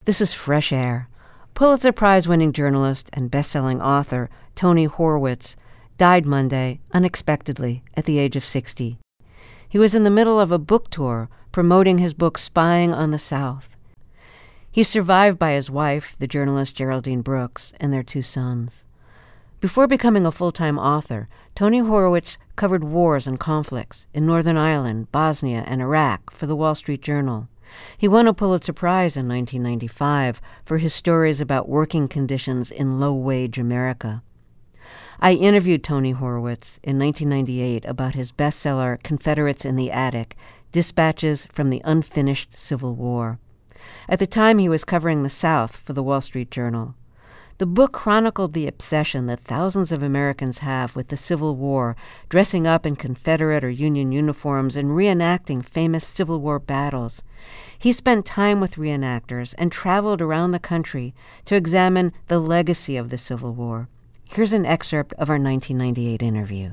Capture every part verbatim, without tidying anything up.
This is Fresh Air. Pulitzer Prize-winning journalist and best-selling author Tony Horwitz died Monday unexpectedly at the age of sixty. He was in the middle of a book tour promoting his book Spying on the South. He's survived by his wife, the journalist Geraldine Brooks, and their two sons. Before becoming a full-time author, Tony Horwitz covered wars and conflicts in Northern Ireland, Bosnia, and Iraq for the Wall Street Journal. He won a Pulitzer Prize in nineteen ninety-five for his stories about working conditions in low-wage America. I interviewed Tony Horwitz in nineteen ninety-eight about his bestseller Confederates in the Attic, Dispatches from the Unfinished Civil War. At the time, he was covering the South for the Wall Street Journal. The book chronicled the obsession that thousands of Americans have with the Civil War, dressing up in Confederate or Union uniforms and reenacting famous Civil War battles. He spent time with reenactors and traveled around the country to examine the legacy of the Civil War. Here's an excerpt of our nineteen ninety-eight interview.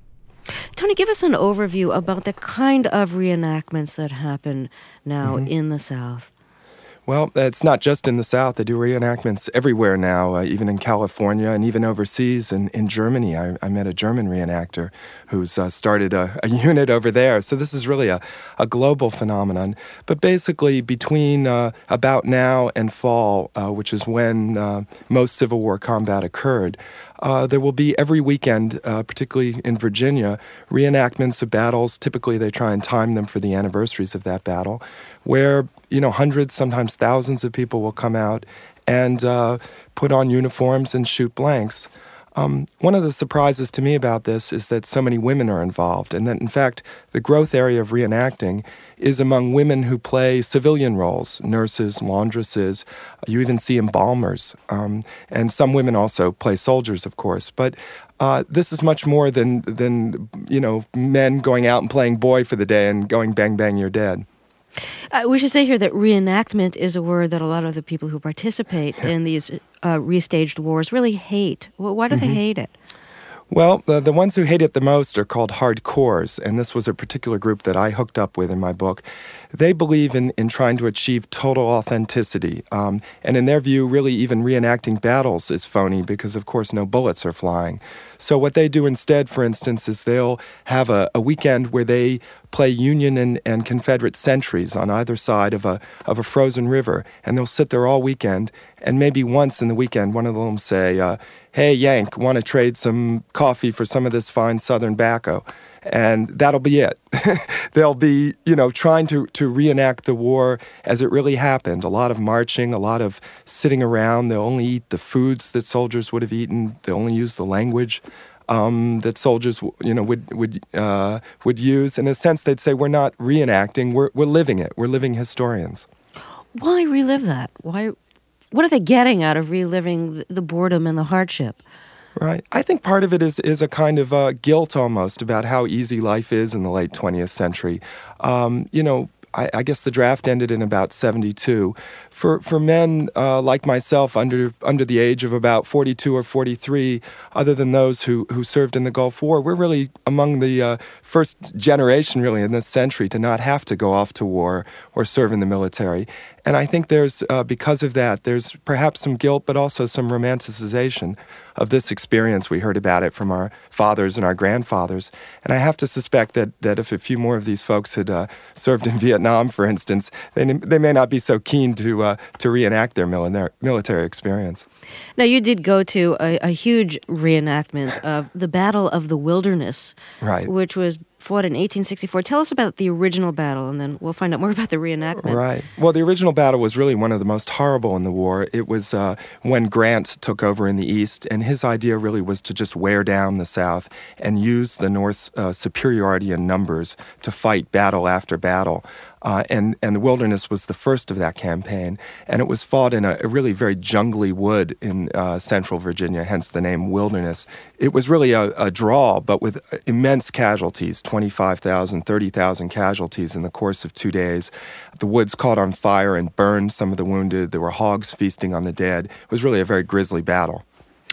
Tony, give us an overview about the kind of reenactments that happen now mm-hmm. in the South. Well, it's not just in the South. They do reenactments everywhere now, uh, even in California and even overseas. In, in Germany, I, I met a German reenactor who's uh, started a, a unit over there. So this is really a, a global phenomenon. But basically, between uh, about now and fall, uh, which is when uh, most Civil War combat occurred, Uh, there will be every weekend, uh, particularly in Virginia, reenactments of battles. Typically, they try and time them for the anniversaries of that battle, where, you know, hundreds, sometimes thousands of people will come out and uh, put on uniforms and shoot blanks. Um, one of the surprises to me about this is that so many women are involved, and that, in fact, the growth area of reenacting is among women who play civilian roles, nurses, laundresses. You even see embalmers. Um, and some women also play soldiers, of course. But uh, this is much more than, than, you know, men going out and playing boy for the day and going bang, bang, you're dead. Uh, we should say here that reenactment is a word that a lot of the people who participate in these uh, restaged wars really hate. Well, why do mm-hmm. they hate it? Well, the, the ones who hate it the most are called hardcores, and this was a particular group that I hooked up with in my book. They believe in, in trying to achieve total authenticity, um, and in their view, really even reenacting battles is phony because, of course, no bullets are flying. So what they do instead, for instance, is they'll have a, a weekend where they play Union and, and Confederate sentries on either side of a of a frozen river, and they'll sit there all weekend, and maybe once in the weekend, one of them will say, uh, hey, Yank, want to trade some coffee for some of this fine Southern tobacco? And that'll be it. They'll be, you know, trying to, to reenact the war as it really happened. A lot of marching, a lot of sitting around. They'll only eat the foods that soldiers would have eaten. They'll only use the language um, that soldiers, you know, would would uh, would use. In a sense, they'd say, we're not reenacting, we're we're living it. We're living historians. Why relive that? Why? What are they getting out of reliving the boredom and the hardship? Right. I think part of it is is a kind of uh, guilt almost about how easy life is in the late twentieth century. Um, you know, I, I guess the draft ended in about seventy-two. For for men uh, like myself under under the age of about forty-two or forty-three, other than those who, who served in the Gulf War, we're really among the uh, first generation really in this century to not have to go off to war or serve in the military. And I think there's, uh, because of that, there's perhaps some guilt, but also some romanticization of this experience. We heard about it from our fathers and our grandfathers. And I have to suspect that, that if a few more of these folks had uh, served in Vietnam, for instance, they, they may not be so keen to uh, to reenact their military experience. Now, you did go to a, a huge reenactment of the Battle of the Wilderness, right, which was fought in eighteen sixty-four. Tell us about the original battle, and then we'll find out more about the reenactment. Right. Well, the original battle was really one of the most horrible in the war. It was uh, when Grant took over in the East, and his idea really was to just wear down the South and use the North's uh, superiority in numbers to fight battle after battle. Uh, and, and the Wilderness was the first of that campaign, and it was fought in a, a really very jungly wood in uh, central Virginia, hence the name Wilderness. It was really a, a draw, but with immense casualties, twenty-five thousand, thirty thousand casualties in the course of two days. The woods caught on fire and burned some of the wounded. There were hogs feasting on the dead. It was really a very grisly battle.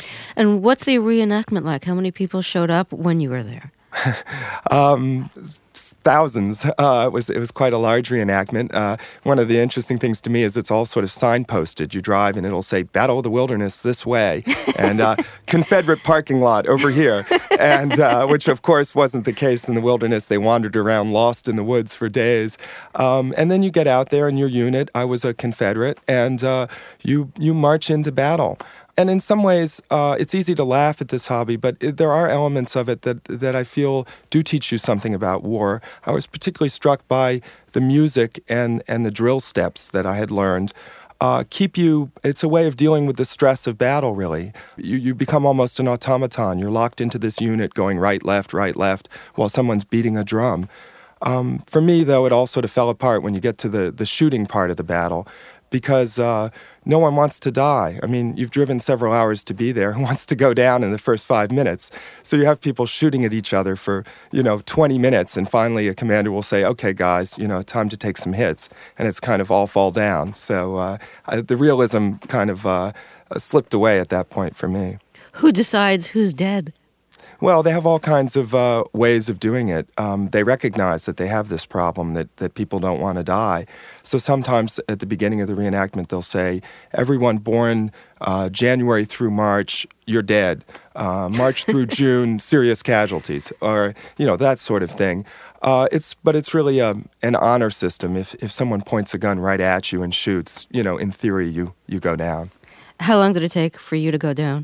And what's the reenactment like? How many people showed up when you were there? um... thousands. Uh, it was it was quite a large reenactment. Uh, one of the interesting things to me is it's all sort of signposted. You drive and it'll say Battle of the Wilderness this way, and uh, Confederate parking lot over here, and uh, which of course wasn't the case in the wilderness. They wandered around lost in the woods for days, um, and then you get out there in your unit. I was a Confederate, and uh, you you march into battle. And in some ways, uh, it's easy to laugh at this hobby, but it, there are elements of it that, that I feel do teach you something about war. I was particularly struck by the music and, and the drill steps that I had learned. Uh, keep you, it's a way of dealing with the stress of battle, really. You, you become almost an automaton. You're locked into this unit going right, left, right, left, while someone's beating a drum. Um, for me, though, it all sort of fell apart when you get to the, the shooting part of the battle, because uh, no one wants to die. I mean, you've driven several hours to be there. Who wants to go down in the first five minutes? So you have people shooting at each other for, you know, twenty minutes, and finally a commander will say, okay, guys, you know, time to take some hits, and it's kind of all fall down. So uh, I, the realism kind of uh, slipped away at that point for me. Who decides who's dead? Well, they have all kinds of uh, ways of doing it. Um, they recognize that they have this problem, that, that people don't want to die. So sometimes at the beginning of the reenactment, they'll say, everyone born uh, January through March, you're dead. Uh, March through June, serious casualties, or, you know, that sort of thing. Uh, it's But it's really a, an honor system. If, if someone points a gun right at you and shoots, you know, in theory, you, you go down. How long did it take for you to go down?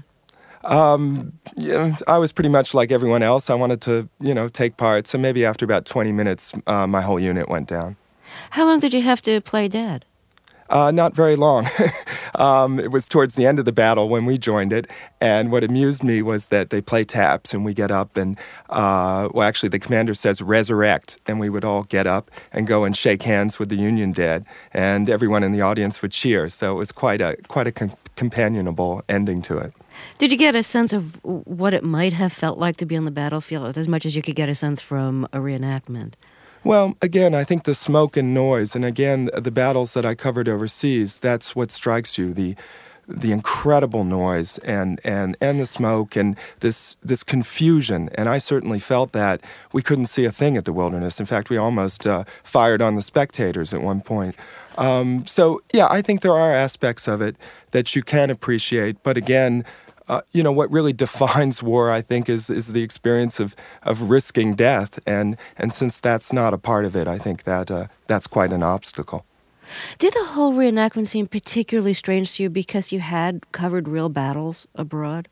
Um, yeah, I was pretty much like everyone else. I wanted to, you know, take part. So maybe after about twenty minutes, uh, my whole unit went down. How long did you have to play dead? Uh, not very long. um, it was towards the end of the battle when we joined it. And what amused me was that they play taps and we get up and, uh, well, actually the commander says resurrect. And we would all get up and go and shake hands with the Union dead. And everyone in the audience would cheer. So it was quite a, quite a com- companionable ending to it. Did you get a sense of what it might have felt like to be on the battlefield, as much as you could get a sense from a reenactment? Well, again, I think the smoke and noise, and again, the battles that I covered overseas, that's what strikes you, the the incredible noise and, and, and the smoke and this this confusion. And I certainly felt that. We couldn't see a thing at the Wilderness. In fact, we almost uh, fired on the spectators at one point. Um, so, yeah, I think there are aspects of it that you can appreciate. But again, Uh, you know, what really defines war, I think, is is the experience of, of risking death. And, and since that's not a part of it, I think that uh, that's quite an obstacle. Did the whole reenactment seem particularly strange to you because you had covered real battles abroad?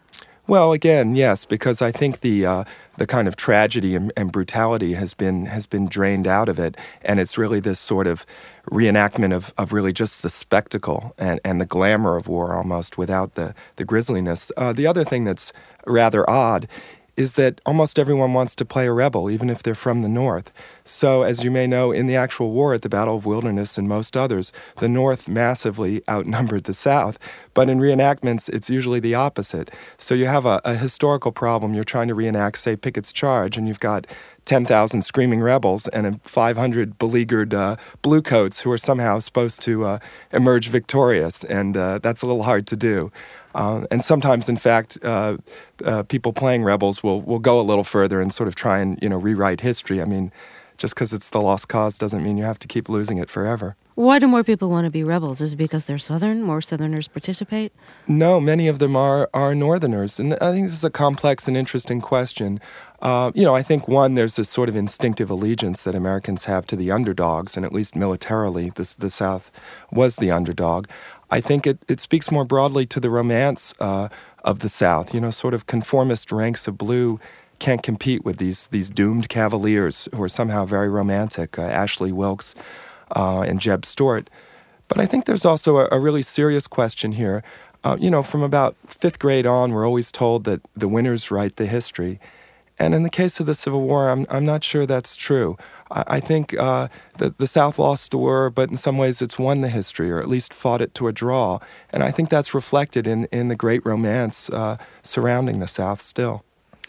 Well, again, yes, because I think the uh, the kind of tragedy and, and brutality has been has been drained out of it, and it's really this sort of reenactment of, of really just the spectacle and, and the glamour of war almost without the, the grisliness. Uh, the other thing that's rather odd is that almost everyone wants to play a rebel, even if they're from the North. So, as you may know, in the actual war at the Battle of Wilderness and most others, the North massively outnumbered the South. But in reenactments, it's usually the opposite. So you have a, a historical problem. You're trying to reenact, say, Pickett's Charge, and you've got ten thousand screaming rebels and five hundred beleaguered uh, bluecoats who are somehow supposed to uh, emerge victorious, and uh, that's a little hard to do. Uh, and sometimes, in fact, uh, uh, people playing rebels will, will go a little further and sort of try and, you know, rewrite history. I mean, just because it's the lost cause doesn't mean you have to keep losing it forever. Why do more people want to be rebels? Is it because they're Southern? More Southerners participate? No, many of them are, are Northerners. And I think this is a complex and interesting question. Uh, you know, I think, one, there's this sort of instinctive allegiance that Americans have to the underdogs, and at least militarily, this, the South was the underdog. I think it, it speaks more broadly to the romance uh, of the South. You know, sort of conformist ranks of blue can't compete with these these doomed cavaliers who are somehow very romantic, uh, Ashley Wilkes uh, and Jeb Stuart. But I think there's also a, a really serious question here. Uh, you know, from about fifth grade on, we're always told that the winners write the history. And in the case of the Civil War, I'm I'm not sure that's true. I, I think uh, that the South lost the war, but in some ways it's won the history, or at least fought it to a draw. And I think that's reflected in, in the great romance uh, surrounding the South still.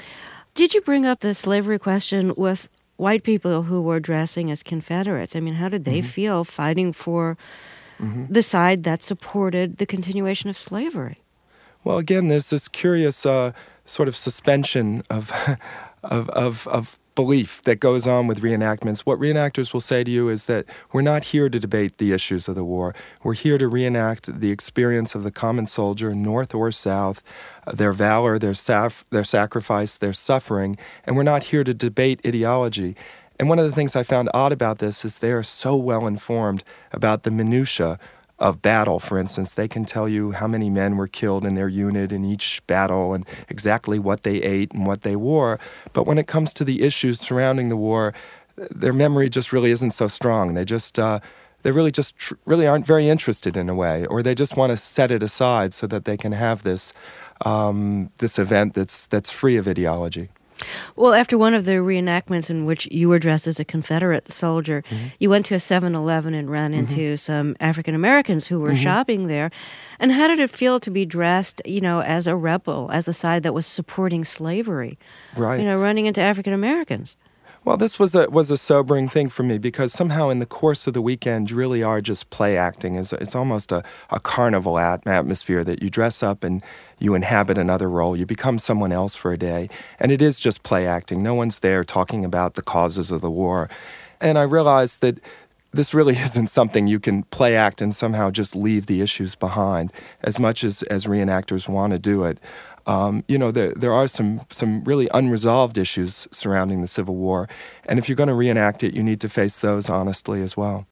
Did you bring up the slavery question with white people who were dressing as Confederates? I mean, how did they mm-hmm. feel fighting for mm-hmm. the side that supported the continuation of slavery? Well, again, there's this curious uh, sort of suspension of, of, of, of belief that goes on with reenactments. What reenactors will say to you is that we're not here to debate the issues of the war. We're here to reenact the experience of the common soldier, North or South, uh, their valor, their, saf- their sacrifice, their suffering, and we're not here to debate ideology. And one of the things I found odd about this is they are so well informed about the minutiae of battle. For instance, they can tell you how many men were killed in their unit in each battle and exactly what they ate and what they wore. But when it comes to the issues surrounding the war, their memory just really isn't so strong. They just, uh, they really just tr- really aren't very interested in a way, or they just want to set it aside so that they can have this, um, this event that's that's free of ideology. Well, after one of the reenactments in which you were dressed as a Confederate soldier, mm-hmm. you went to a seven eleven and ran into mm-hmm. some African Americans who were mm-hmm. shopping there. And how did it feel to be dressed, you know, as a rebel, as the side that was supporting slavery? Right. You know, running into African Americans. Well, this was a was a sobering thing for me because somehow in the course of the weekend, you really are just play acting. It's, it's almost a, a carnival at- atmosphere that you dress up and you inhabit another role. You become someone else for a day. And it is just play acting. No one's there talking about the causes of the war. And I realized that this really isn't something you can play act and somehow just leave the issues behind as much as, as reenactors want to do it. Um, you know, there, there are some, some really unresolved issues surrounding the Civil War, and if you're going to reenact it, you need to face those honestly as well.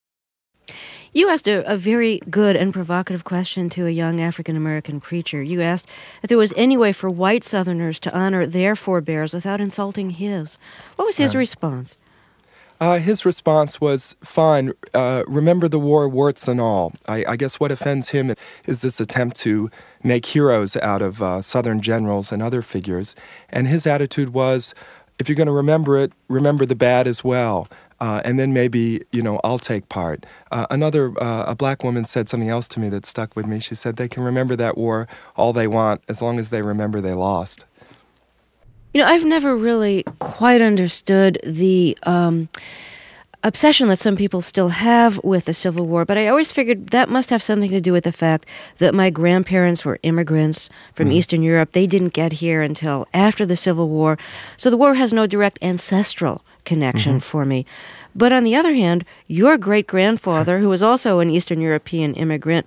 You asked a, a very good and provocative question to a young African-American preacher. You asked if there was any way for white Southerners to honor their forebears without insulting his. What was his um, response? Uh, his response was, fine, uh, remember the war, warts and all. I, I guess what offends him is this attempt to make heroes out of uh, Southern generals and other figures. And his attitude was, if you're going to remember it, remember the bad as well. Uh, and then maybe, you know, I'll take part. Uh, another, uh, a black woman said something else to me that stuck with me. She said they can remember that war all they want as long as they remember they lost. You know, I've never really quite understood the um, obsession that some people still have with the Civil War, but I always figured that must have something to do with the fact that my grandparents were immigrants from mm. Eastern Europe. They didn't get here until after the Civil War, so the war has no direct ancestral connection mm-hmm. for me. But on the other hand, your great-grandfather, who was also an Eastern European immigrant,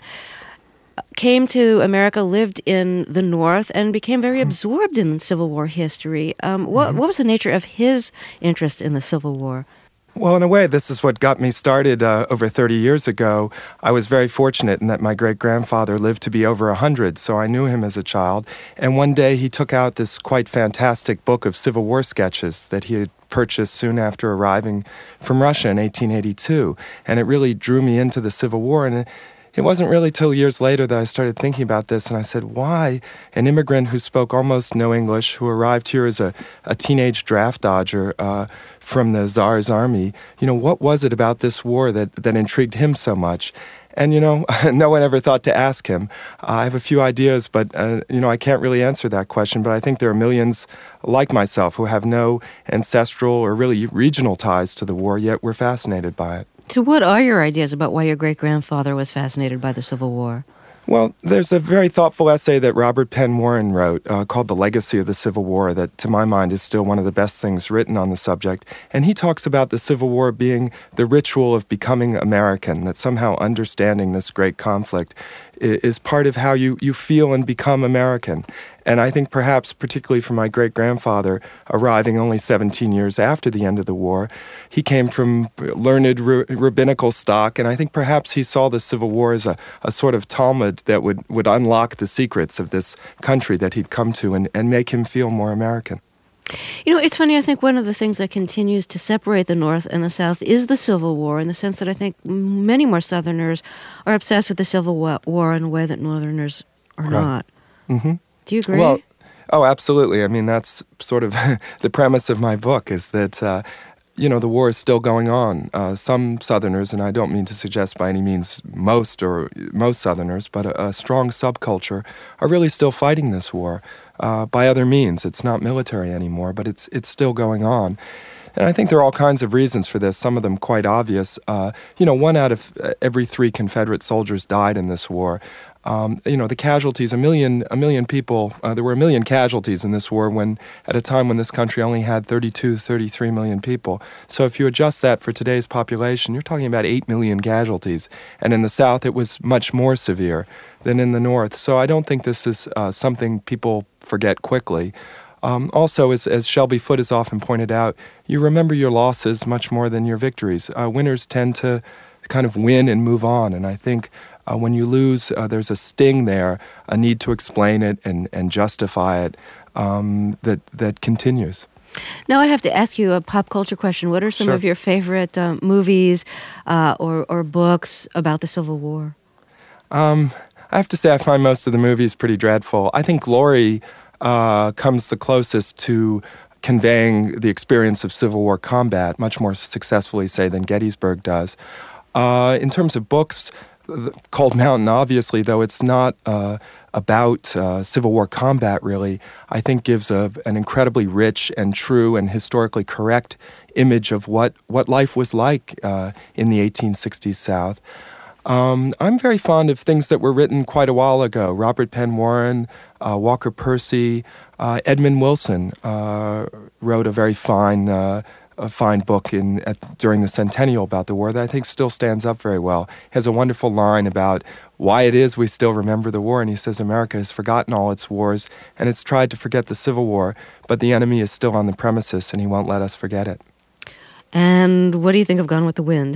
came to America, lived in the North, and became very absorbed in Civil War history. Um, what, mm-hmm. what was the nature of his interest in the Civil War? Well, in a way, this is what got me started uh, over thirty years ago. I was very fortunate in that my great-grandfather lived to be over one hundred, so I knew him as a child. And one day he took out this quite fantastic book of Civil War sketches that he had purchased soon after arriving from Russia in eighteen eighty-two. And it really drew me into the Civil War. And it, It wasn't really till years later that I started thinking about this, and I said, why an immigrant who spoke almost no English, who arrived here as a, a teenage draft dodger uh, from the Tsar's army, you know, what was it about this war that, that intrigued him so much? And, you know, no one ever thought to ask him. Uh, I have a few ideas, but, uh, you know, I can't really answer that question. But I think there are millions like myself who have no ancestral or really regional ties to the war, yet we're fascinated by it. So what are your ideas about why your great-grandfather was fascinated by the Civil War? Well, there's a very thoughtful essay that Robert Penn Warren wrote uh, called The Legacy of the Civil War that, to my mind, is still one of the best things written on the subject. And he talks about the Civil War being the ritual of becoming American, that somehow understanding this great conflict is part of how you, you feel and become American. And I think perhaps, particularly for my great-grandfather, arriving only seventeen years after the end of the war, he came from learned r- rabbinical stock, and I think perhaps he saw the Civil War as a, a sort of Talmud that would, would unlock the secrets of this country that he'd come to and, and make him feel more American. You know, it's funny, I think one of the things that continues to separate the North and the South is the Civil War, in the sense that I think many more Southerners are obsessed with the Civil War in a way that Northerners are right. not. Mm-hmm. Do you agree? Well, oh, absolutely. I mean, that's sort of the premise of my book, is that, uh, you know, the war is still going on. Uh, some Southerners, and I don't mean to suggest by any means most or most Southerners, but a, a strong subculture are really still fighting this war uh, by other means. It's not military anymore, but it's it's still going on. And I think there are all kinds of reasons for this, some of them quite obvious. Uh, you know, one out of every three Confederate soldiers died in this war. Um, you know, the casualties, a million, a million people, uh, there were a million casualties in this war when, at a time when this country only had thirty-two, thirty-three million people. So if you adjust that for today's population, you're talking about eight million casualties. And in the South, it was much more severe than in the North. So I don't think this is uh, something people forget quickly. Um, also, as, as Shelby Foote has often pointed out, you remember your losses much more than your victories. Uh, winners tend to kind of win and move on, and I think uh, when you lose, uh, there's a sting there, a need to explain it and, and justify it um, that, that continues. Now I have to ask you a pop culture question. What are some Sure. of your favorite uh, movies uh, or, or books about the Civil War? Um, I have to say I find most of the movies pretty dreadful. I think Glory uh, comes the closest to conveying the experience of Civil War combat much more successfully, say, than Gettysburg does. Uh, in terms of books, Cold Mountain, obviously, though it's not uh, about uh, Civil War combat, really, I think gives a, an incredibly rich and true and historically correct image of what, what life was like uh, in the eighteen sixties South. Um, I'm very fond of things that were written quite a while ago. Robert Penn Warren, uh, Walker Percy, uh, Edmund Wilson uh, wrote a very fine uh, a fine book in at, during the centennial about the war that I think still stands up very well. He has a wonderful line about why it is we still remember the war, and he says America has forgotten all its wars, and it's tried to forget the Civil War, but the enemy is still on the premises, and he won't let us forget it. And what do you think of Gone with the Wind?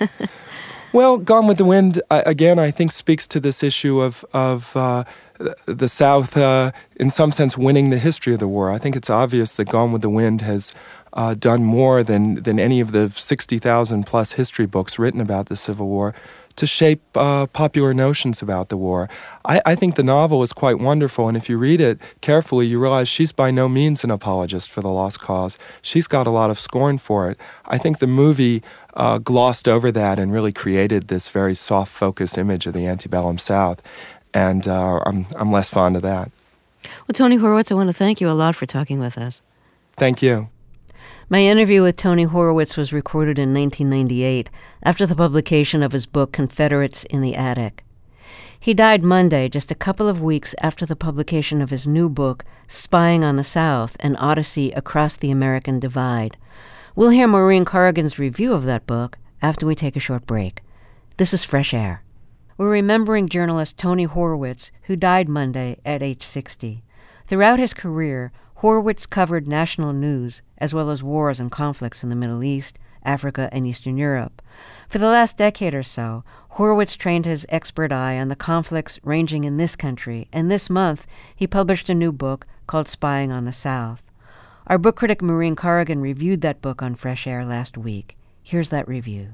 Well, Gone with the Wind, uh, again, I think speaks to this issue of, of uh, the South, uh, in some sense, winning the history of the war. I think it's obvious that Gone with the Wind has uh, done more than, than any of the sixty thousand plus history books written about the Civil War to shape uh, popular notions about the war. I, I think the novel is quite wonderful, and if you read it carefully, you realize she's by no means an apologist for the lost cause. She's got a lot of scorn for it. I think the movie uh, glossed over that and really created this very soft focus image of the antebellum South, and uh, I'm, I'm less fond of that. Well, Tony Horwitz, I want to thank you a lot for talking with us. Thank you. My interview with Tony Horwitz was recorded in nineteen ninety-eight after the publication of his book Confederates in the Attic. He died Monday, just a couple of weeks after the publication of his new book, Spying on the South, An Odyssey Across the American Divide. We'll hear Maureen Corrigan's review of that book after we take a short break. This is Fresh Air. We're remembering journalist Tony Horwitz, who died Monday at age sixty. Throughout his career, Horwitz covered national news, as well as wars and conflicts in the Middle East, Africa, and Eastern Europe. For the last decade or so, Horwitz trained his expert eye on the conflicts ranging in this country, and this month he published a new book called Spying on the South. Our book critic Maureen Corrigan reviewed that book on Fresh Air last week. Here's that review.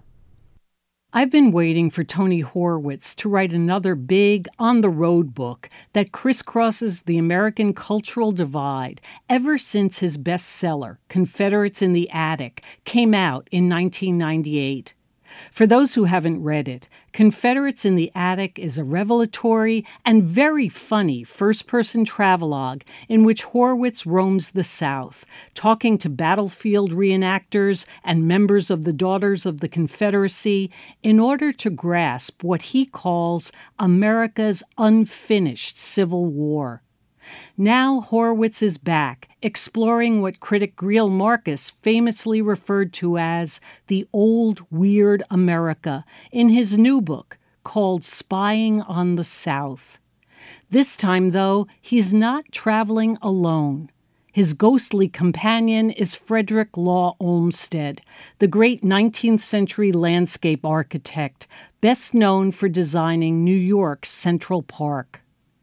I've been waiting for Tony Horwitz to write another big, on-the-road book that crisscrosses the American cultural divide ever since his bestseller, Confederates in the Attic, came out in nineteen ninety-eight. For those who haven't read it, Confederates in the Attic is a revelatory and very funny first-person travelogue in which Horwitz roams the South, talking to battlefield reenactors and members of the Daughters of the Confederacy in order to grasp what he calls America's unfinished Civil War. Now Horwitz is back, exploring what critic Greil Marcus famously referred to as the old weird America in his new book called Spying on the South. This time, though, he's not traveling alone. His ghostly companion is Frederick Law Olmsted, the great nineteenth century landscape architect, best known for designing New York's Central Park.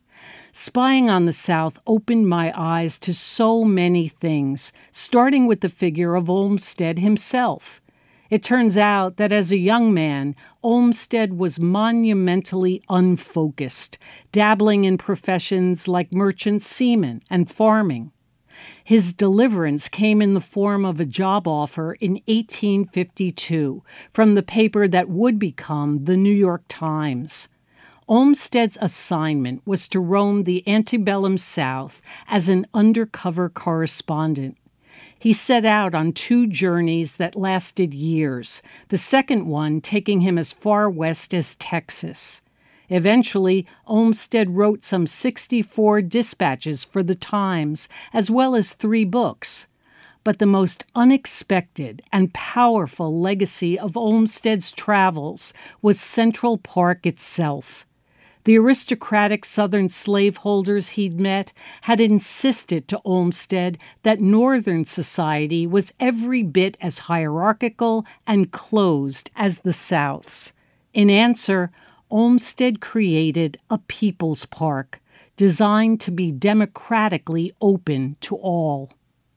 Spying on the South opened my eyes to so many things, starting with the figure of Olmsted himself. It turns out that as a young man, Olmsted was monumentally unfocused, dabbling in professions like merchant seaman and farming. His deliverance came in the form of a job offer in eighteen fifty-two from the paper that would become the New York Times. Olmsted's assignment was to roam the antebellum South as an undercover correspondent. He set out on two journeys that lasted years, the second one taking him as far west as Texas. Eventually, Olmsted wrote some sixty-four dispatches for the Times, as well as three books. But the most unexpected and powerful legacy of Olmsted's travels was Central Park itself. The aristocratic Southern slaveholders he'd met had insisted to Olmsted that Northern society was every bit as hierarchical and closed as the South's. In answer, Olmsted created a People's Park, designed to be democratically open to all.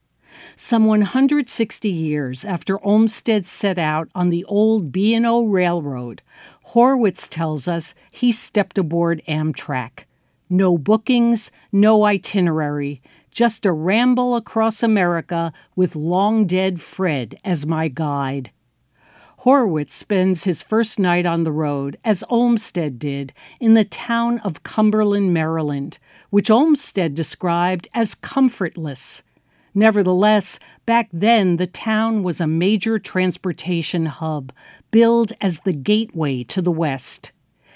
Some one hundred sixty years after Olmsted set out on the old B and O Railroad, Horwitz tells us he stepped aboard Amtrak. No bookings, no itinerary, just a ramble across America with long-dead Fred as my guide. Horwitz spends his first night on the road, as Olmsted did, in the town of Cumberland, Maryland, which Olmsted described as comfortless. Nevertheless, back then the town was a major transportation hub, billed as the gateway to the West.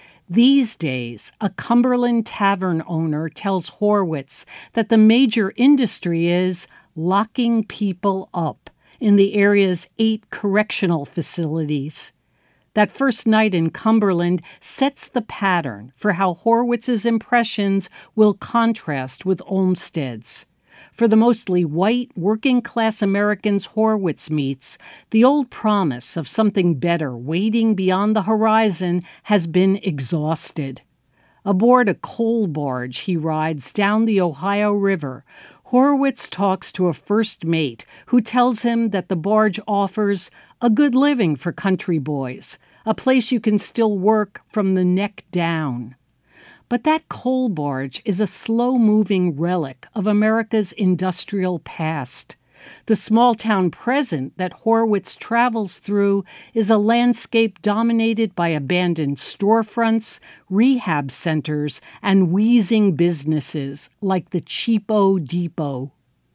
These days, a Cumberland tavern owner tells Horwitz that the major industry is locking people up in the area's eight correctional facilities. That first night in Cumberland sets the pattern for how Horwitz's impressions will contrast with Olmsted's. For the mostly white, working-class Americans Horwitz meets, the old promise of something better waiting beyond the horizon has been exhausted. Aboard a coal barge he rides down the Ohio River, Horwitz talks to a first mate who tells him that the barge offers a good living for country boys, a place you can still work from the neck down. But that coal barge is a slow-moving relic of America's industrial past. The small-town present that Horwitz travels through is a landscape dominated by abandoned storefronts, rehab centers, and wheezing businesses like the Cheapo Depot.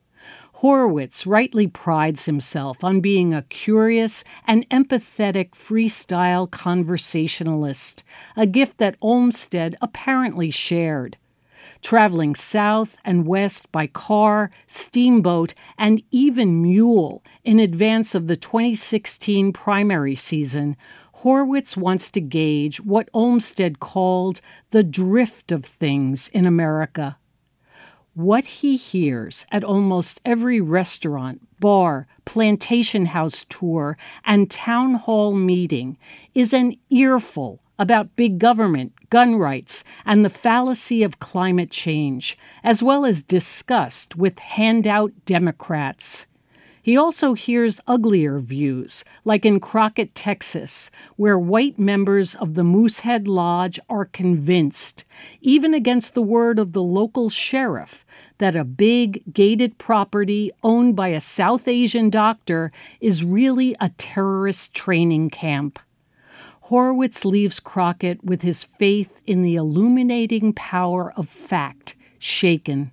Horwitz rightly prides himself on being a curious and empathetic freestyle conversationalist, a gift that Olmsted apparently shared. Traveling south and west by car, steamboat, and even mule in advance of the twenty sixteen primary season, Horwitz wants to gauge what Olmsted called the drift of things in America. What he hears at almost every restaurant, bar, plantation house tour, and town hall meeting is an earful about big government, gun rights, and the fallacy of climate change, as well as disgust with handout Democrats. He also hears uglier views, like in Crockett, Texas, where white members of the Moosehead Lodge are convinced, even against the word of the local sheriff, that a big, gated property owned by a South Asian doctor is really a terrorist training camp. Horwitz leaves Crockett with his faith in the illuminating power of fact shaken.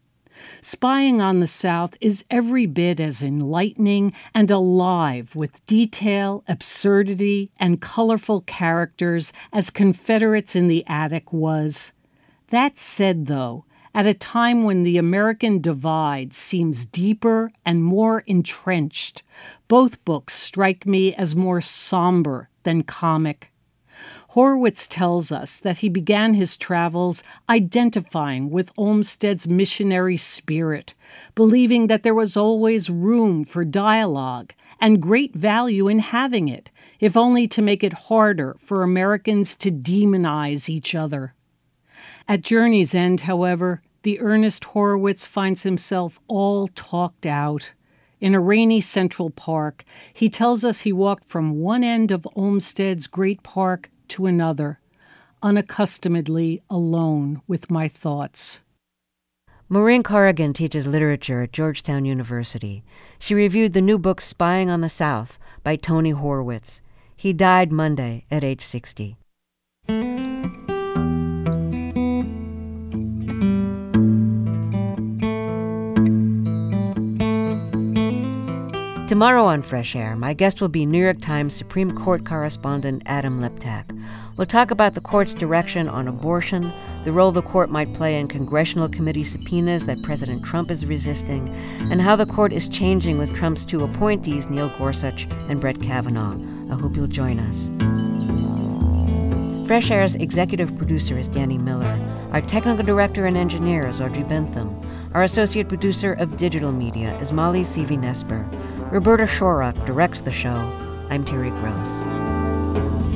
Spying on the South is every bit as enlightening and alive with detail, absurdity, and colorful characters as Confederates in the Attic was. That said, though, at a time when the American divide seems deeper and more entrenched, both books strike me as more somber than comic. Horwitz tells us that he began his travels identifying with Olmsted's missionary spirit, believing that there was always room for dialogue and great value in having it, if only to make it harder for Americans to demonize each other. At Journey's End, however, the earnest Horwitz finds himself all talked out. In a rainy Central Park, he tells us he walked from one end of Olmsted's great park to another, unaccustomedly alone with my thoughts. Maureen Corrigan teaches literature at Georgetown University. She reviewed the new book Spying on the South by Tony Horwitz. He died Monday at age sixty. Tomorrow on Fresh Air, my guest will be New York Times Supreme Court correspondent Adam Liptak. We'll talk about the court's direction on abortion, the role the court might play in congressional committee subpoenas that President Trump is resisting, and how the court is changing with Trump's two appointees, Neil Gorsuch and Brett Kavanaugh. I hope you'll join us. Fresh Air's executive producer is Danny Miller. Our technical director and engineer is Audrey Bentham. Our associate producer of digital media is Molly Seavey-Nesper. Roberta Shorak directs the show. I'm Terry Gross.